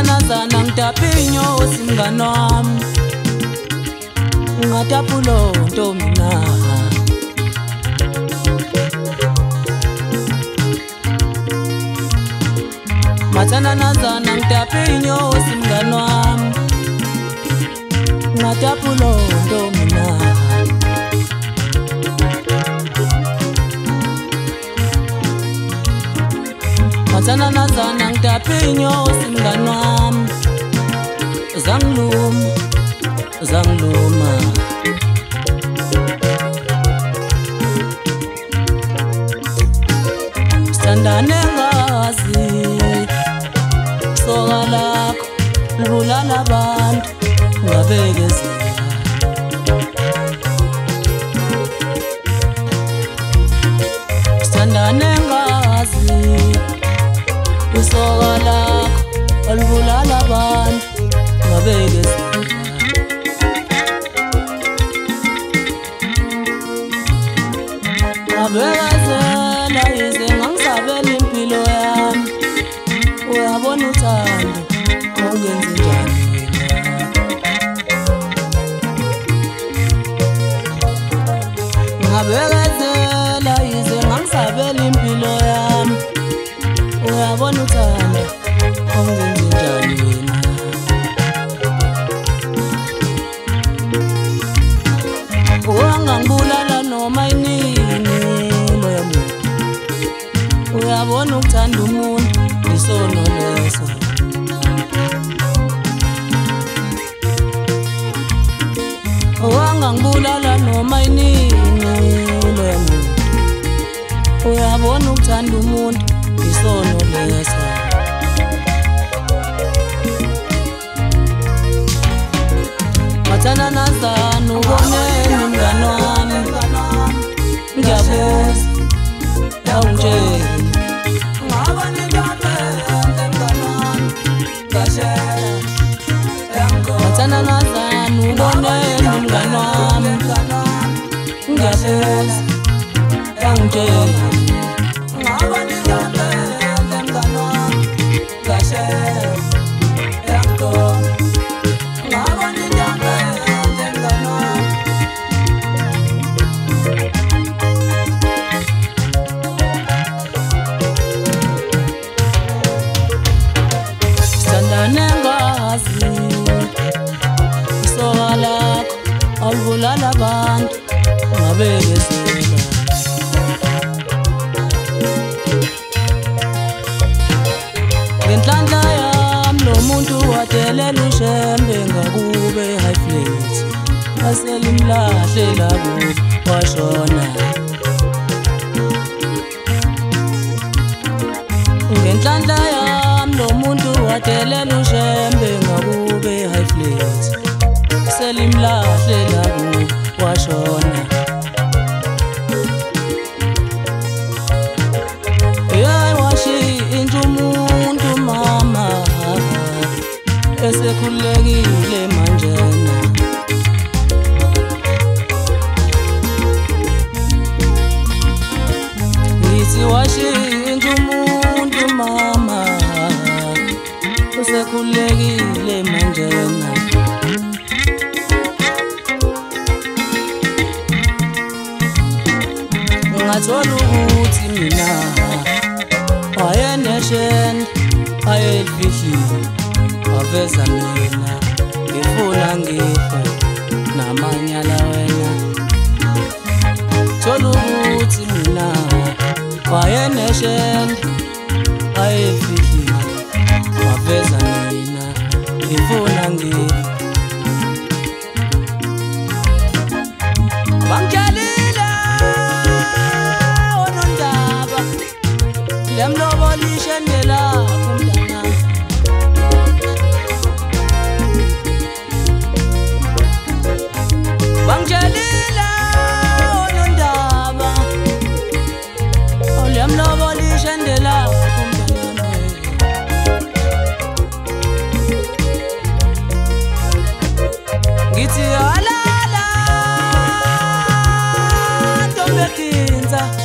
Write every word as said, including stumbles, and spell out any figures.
Mathanazana ngitapinyo simngani wami ungatapulo ntombi na Mathanazana ngitapinyo simngani wami ungatapulo ntombi na Mathanazana ngitapinyo simngani wami zangiluma zangiluma Sithandane ngazi soka lakho libulala abantu ngabekezela Sithandane ngazi soka lakho libulala abantu ngabekezela Ngabekezela yize ngangisabela impilo yami uyabona uthando ungenze njani Ngabekezela yize ngangisabela impilo yami uyabona uthando ungenze njani wena Ungangibulala noma inini moya muntu uyabona ukuthanda umuntu isono leso Ungangibulala noma inini moya muntu uyabona ukuthanda umuntu isono leso Mathanazana uboneni mngani wami ngiyabuza awungitsheli ngaba ningaphendle mngani wami ngashela Mathanazana uboneni mngani wami ngiyabuza awungitsheli ngaba ningaphendle mngani wami ngashela Nengazi isoka lakho alibulala abantu ngabekezela Ngenhlanhla yami lo muntu wadelela ushembe ngakube high flat aselimlahle labo washona Ngenhlanhla yami lo muntu wadelela ushembe ngakube high flat selimlahle labo washona Hey washintsha umuntu mama esekhulekile manjena Ngithi washintsha umuntu mama usekhulekile manjena Ngathola ukuthi mina wayeneshenda ayelifihlile waveza mina ngifuna ngife namanyala wena Thola ukuthi mina wayeneshenda ayelifihlile waveza mina ngifuna ngife Bangjalile onondaba lemlobolishe ndelapho mntanami Bangjalile onondaba lemlobolishe ndelapho mntanami Ngithi alala ntombi ekinza